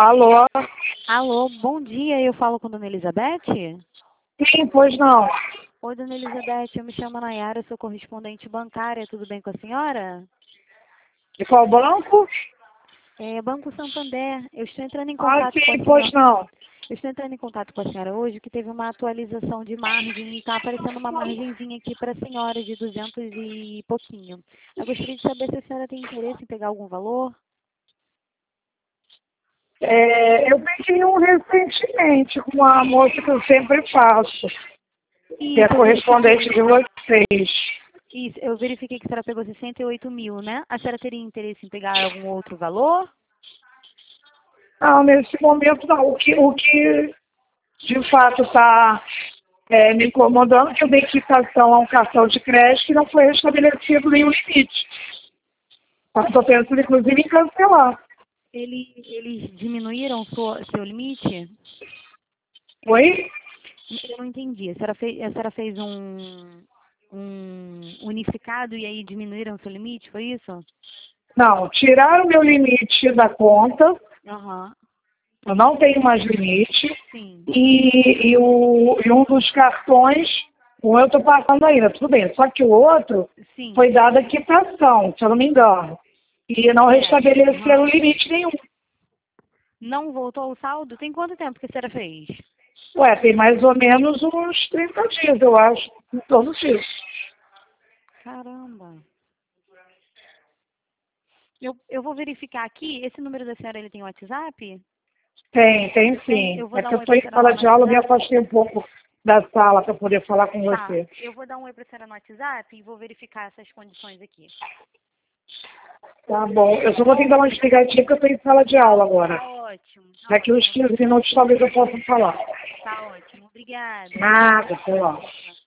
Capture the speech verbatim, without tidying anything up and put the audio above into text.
Alô? Alô, bom dia, eu falo com a dona Elizabeth? Sim, pois não. Oi, dona Elizabeth, eu me chamo Nayara, sou correspondente bancária, tudo bem com a senhora? De qual banco? É, Banco Santander, eu estou entrando em Ah, contato com a sim, pois senhora. não. Eu estou entrando em contato com a senhora hoje, que teve uma atualização de margem e está aparecendo uma margenzinha aqui para a senhora de duzentos e pouquinho. Eu gostaria de saber se a senhora tem interesse em pegar algum valor? É, eu peguei um recentemente com uma moça que eu sempre faço, que é Isso, eu correspondente verifiquei. de vocês. Isso, eu verifiquei que a senhora pegou sessenta e oito mil, né? A senhora teria interesse em pegar algum outro valor? Não, nesse momento não. O que, o que de fato está é, me incomodando é que eu dei quitação a um cartão de crédito e não foi restabelecido nenhum limite. Estou pensando, inclusive, em cancelar. Ele, eles diminuíram sua, seu limite? Oi? Eu não entendi. A senhora fez, a senhora fez um, um unificado e aí diminuíram seu limite, foi isso? Não, tiraram meu limite da conta. Aham, Eu não tenho mais limite. sim. E, e, o, e um dos cartões, um eu estou passando ainda, tudo bem. Só que o outro Sim, foi dada quitação, se eu não me engano. E não certo. restabeleceram Aham. limite nenhum. Não voltou o saldo? Tem quanto tempo que a senhora fez? Ué, tem mais ou menos uns trinta dias, eu acho, em torno disso. Caramba. Eu, eu vou verificar aqui. Esse número da senhora, ele tem WhatsApp? Tem, tem Tem. sim. Eu vou É dar que um eu oi estou pra em senhora lá sala no de aula, me WhatsApp. afastei um pouco da sala para poder falar com Tá. você. Eu vou dar um oi pra senhora no WhatsApp e vou verificar essas condições aqui. Tá bom. Eu só vou tentar uma desligadinha porque eu estou em sala de aula agora. Tá ótimo, tá Daqui uns ótimo. quinze minutos talvez eu possa falar. Tá ótimo. Obrigada. Nada, sei lá. Tchau.